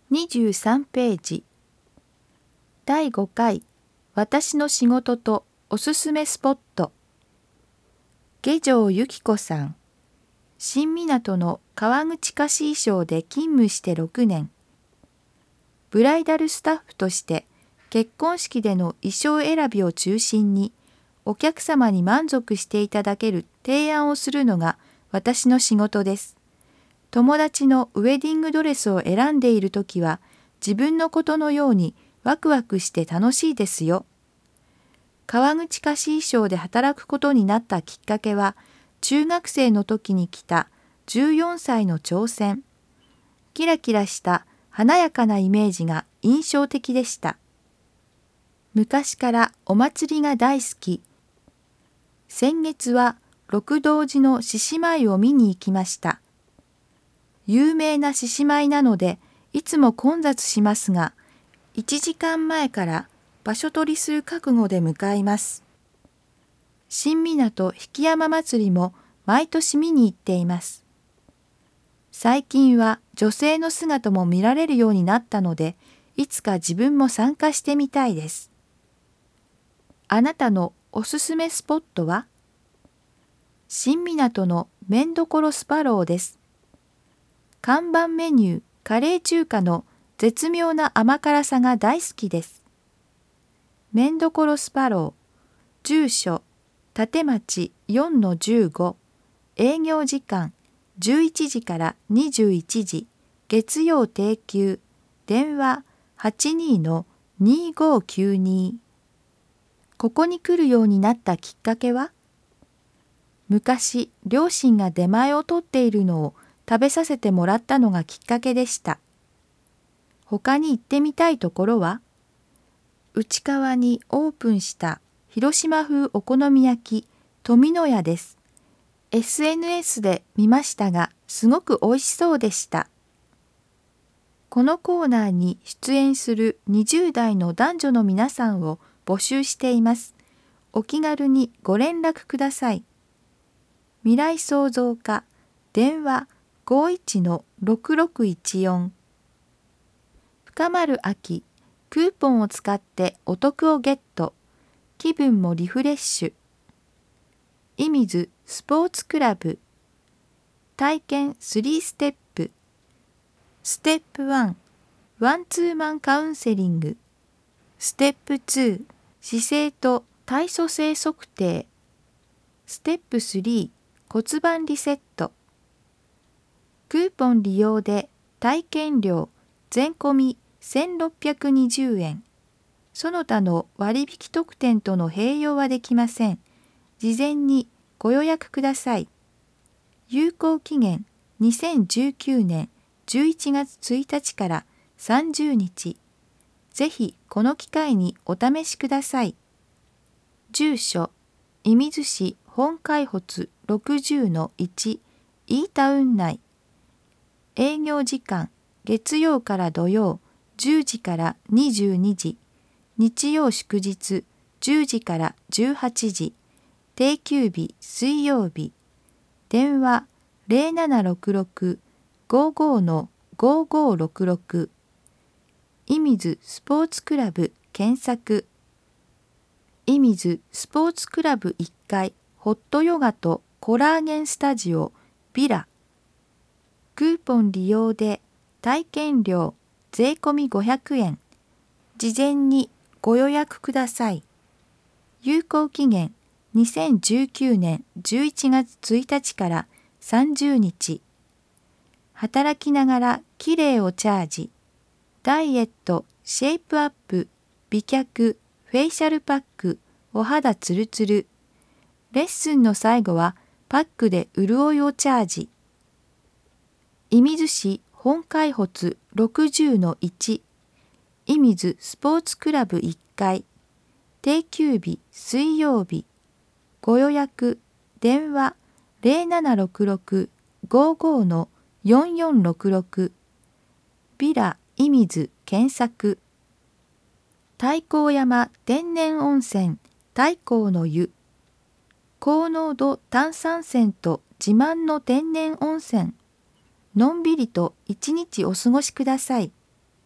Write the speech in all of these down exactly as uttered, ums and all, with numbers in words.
にじゅうさんページ。だいごかい、私の仕事とおすすめスポット。下條由紀子さん。新港の川口菓子衣装で勤務してろくねん。ブライダルスタッフとして結婚式での衣装選びを中心にお客様に満足していただける提案をするのが私の仕事です。友達のウェディングドレスを選んでいるときは自分のことのようにワクワクして楽しいですよ。川口菓子衣装で働くことになったきっかけは中学生の時に来たじゅうよんさいの挑戦。キラキラした華やかなイメージが印象的でした。昔からお祭りが大好き。先月は六道寺の獅子舞を見に行きました。有名な獅子舞なのでいつも混雑しますが、いちじかんまえから場所取りする覚悟で向かいます。新港曳山祭りも毎年見に行っています。最近は女性の姿も見られるようになったので、いつか自分も参加してみたいです。あなたのおすすめスポットは？新港の麺どころスパローです。看板メニュー、カレー中華の絶妙な甘辛さが大好きです。麺どころスパロー、住所、立町 よんのじゅうご、営業時間じゅういちじからにじゅういちじ、月曜定休、電話 はちにーのにーごーきゅうにー。ここに来るようになったきっかけは？昔、両親が出前を取っているのを食べさせてもらったのがきっかけでした。他に行ってみたいところは？内川にオープンした広島風お好み焼き富野屋です。エスエヌエス で見ましたが、すごく美味しそうでした。このコーナーに出演するにじゅうだいの男女の皆さんを募集しています。お気軽にご連絡ください。未来創造課、電話 ごいちのろくろくいちよん。深丸秋、クーポンを使ってお得をゲット。気分もリフレッシュ。射水スポーツクラブ。体験スリーステップ。ステップワン、ワンツーマンカウンセリング。ステップツー、姿勢と体組成測定。ステップスリー、骨盤リセット。クーポン利用で体験料税込みせんろっぴゃくにじゅうえん。その他の割引特典との併用はできません。事前にご予約ください。有効期限にせんじゅうきゅうねんじゅういちがつついたちからさんじゅうにち。ぜひこの機会にお試しください。住所、射水市本開発 ろくじゅうのいち、イータウン内。営業時間、月曜から土曜、じゅうじからにじゅうにじ、日曜祝日、じゅうじからじゅうはちじ、定休日、水曜日。電話 ゼロななろくろく ごーごーのごーごーろくろく。射水スポーツクラブ検索。射水スポーツクラブいっかいホットヨガとコラーゲンスタジオビラ。クーポン利用で体験料税込みごひゃくえん。事前にご予約ください。有効期限にせんじゅうきゅうねんじゅういちがつついたちからさんじゅうにち。働きながらきれいをチャージ。ダイエット、シェイプアップ、美脚、フェイシャルパック、お肌ツルツル。レッスンの最後はパックで潤いをチャージ。射水市本開発 ろくじゅうのいち、射水スポーツクラブいっかい。定休日水曜日。ご予約電話 ゼロななろくろく ごーごーのよんよんろくろく。ビラ射水検索。太閤山天然温泉太閤の湯。高濃度炭酸泉と自慢の天然温泉。のんびりと一日お過ごしください。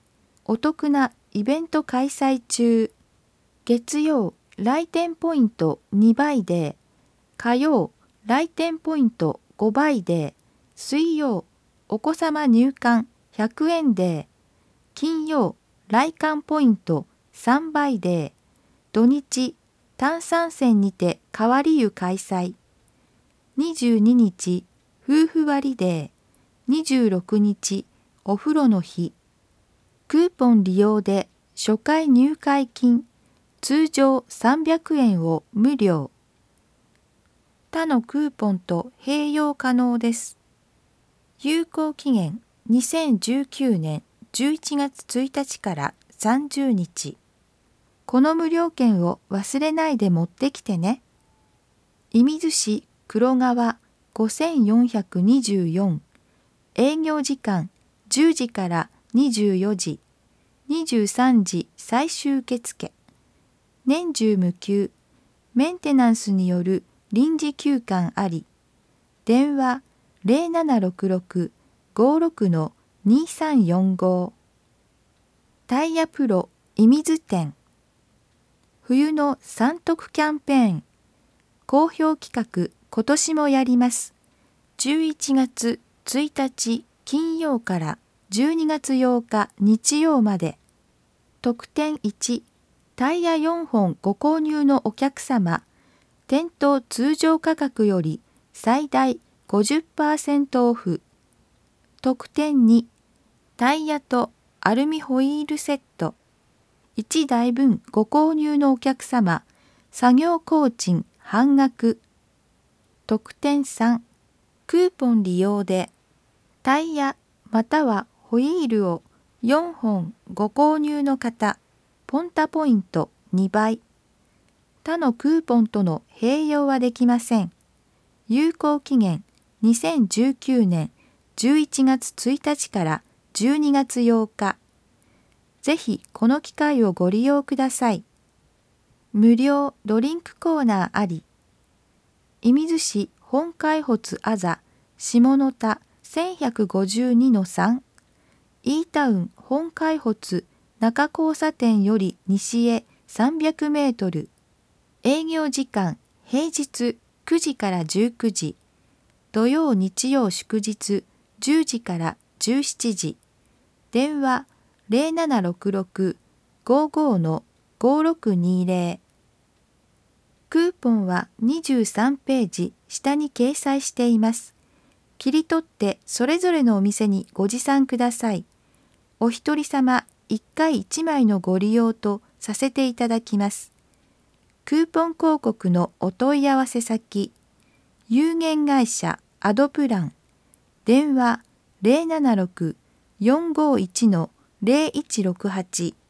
お得なイベント開催中。月曜、来店ポイントにばいデー。火曜、来店ポイントごばいデー。水曜、お子様入館ひゃくえんデー。金曜、来館ポイントさんばいデー。土日、炭酸泉にて変わり湯開催。にじゅうににち、夫婦割デー。にじゅうろくにち、お風呂の日。クーポン利用で初回入会金、通常さんびゃくえんを無料。他のクーポンと併用可能です。有効期限にせんじゅうきゅうねんじゅういちがつついたちからさんじゅうにち。この無料券を忘れないで持ってきてね。射水市黒川ごせんよんひゃくにじゅうよん。営業時間じゅうじからにじゅうよじ。にじゅうさんじ最終受付。年中無休。メンテナンスによる臨時休館あり。電話 ゼロななろくろく ごろく にさんよんご。タイヤプロ射水店。冬の三徳キャンペーン。好評企画今年もやります。じゅういちがつついたち金曜からじゅうにがつようか日曜まで。特典いち、タイヤよんほんご購入のお客様、店頭通常価格より最大 ごじゅっパーセント オフ。特典に、タイヤとアルミホイールセット。いちだいぶんご購入のお客様、作業工賃半額。特典さん、クーポン利用で、タイヤまたはホイールをよんほんご購入の方、ポンタポイントにばい。他のクーポンとの併用はできません。有効期限にせんじゅうきゅうねんじゅういちがつついたちからじゅうにがつようか。ぜひこの機会をご利用ください。無料ドリンクコーナーあり。射水市本開発あざ下田せんひゃくごじゅうにのさん。イータウン本開発中交差点より西へさんびゃくメートル。営業時間平日くじからじゅうくじ。土曜日曜祝日じゅうじからじゅうしちじ。電話 ゼロななろくろく ごご ごろくにゼロ。クーポンはにじゅうさんページ下に掲載しています。切り取ってそれぞれのお店にご持参ください。お一人様いっかいいちまいのご利用とさせていただきます。クーポン広告のお問い合わせ先、有限会社アドプラン、電話 ゼロななろく よんごいち ゼロいちろくはち。